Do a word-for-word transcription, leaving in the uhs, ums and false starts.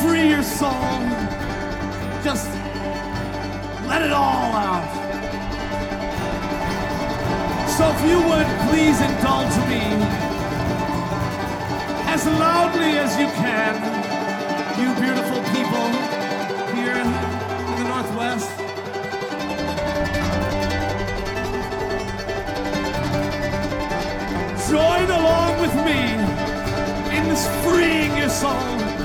free your soul. Just let it all out. So if you would please indulge me as loudly as you can, you beautiful people here in the Northwest. Join along with me in this freeing your soul.